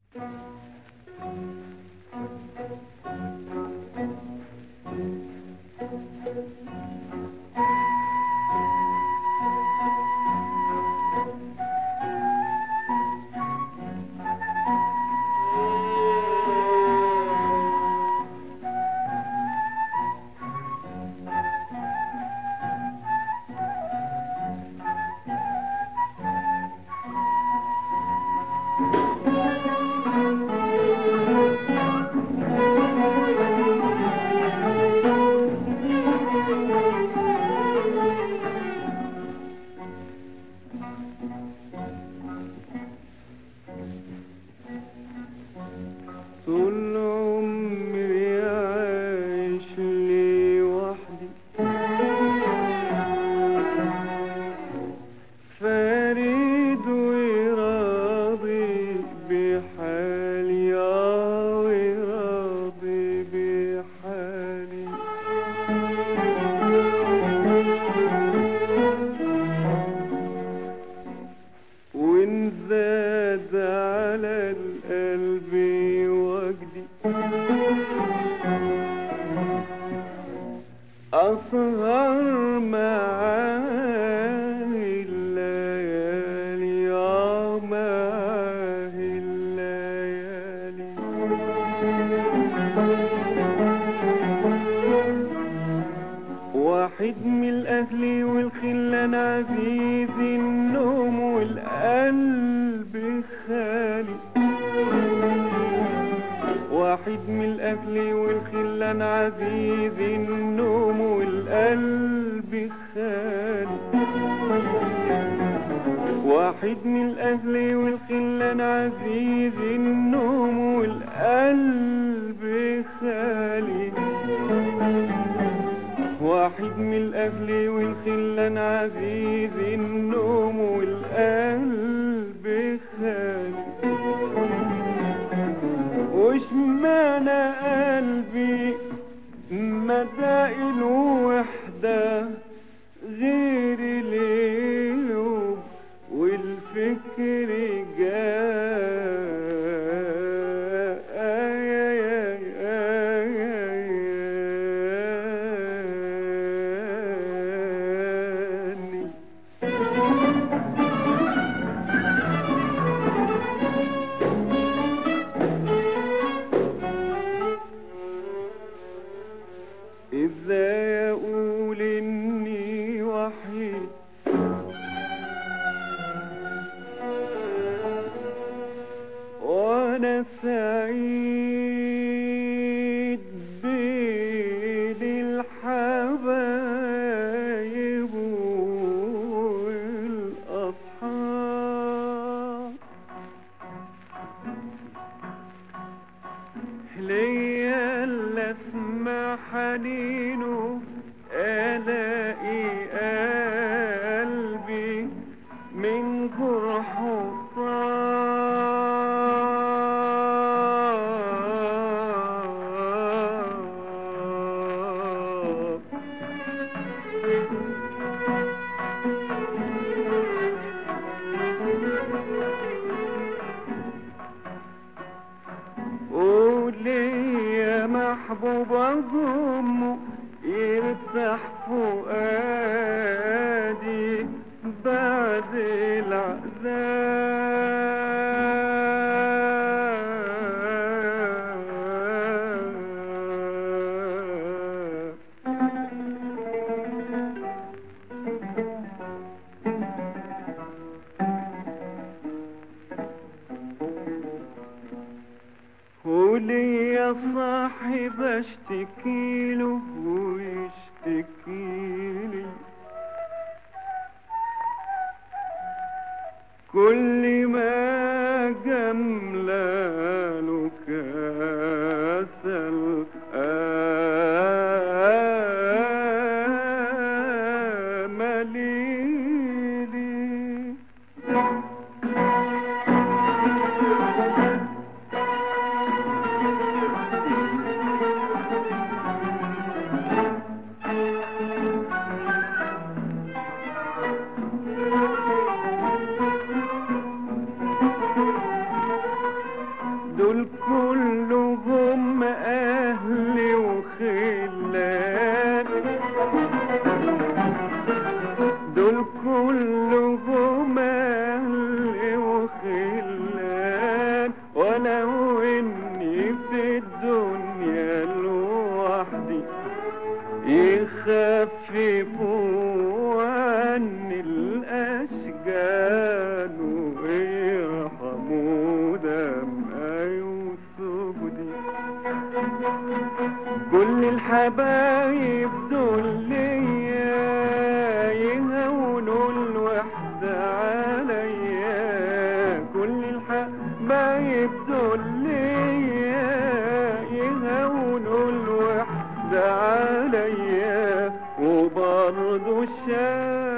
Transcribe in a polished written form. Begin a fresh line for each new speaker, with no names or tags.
طول عمري عايش لي وحدي، فريد وراضي بحالي، وراضي بحالي. وإن زاد على القلب وجدي أسهر معاه الليالي، معاه الليالي. واحد من الأهل والخلان عزيز النوم والقلب خالي. واحد من الأهل والخلان عزيز النوم والقلب خالي. واحد من الأهل والخلان عزيز النوم والقلب خالي. واحد من الأهل والخلان عزيز النوم والقلب خالي. وش معنى قلبي مدى الوحدة غير اليوم والفكر جاني. ازاي اقول اني وحيد وانا سعيد بين الحبايب والاصحاب. ليا اللي اسمع حنينه الاقي قلبي من جرحه طاب. وليا محبوب أضمه يرتاح فؤادي بعد العذاب. وليا صاحب اشتكيله ويشتكيلي، كل ما جملاله كسل مليلي. دول كلهم اهلي وخلان، دول كلهم اهلي وخلان، ولو اني في الدنيا لوحدي يخففوا عني الاشجان ويرحموا دمع وسجدي. كل الحبايب دول ليا يهونوا الوحدة عليا، كل الحبايب دول ليا يهونوا الوحدة عليا، وبرضو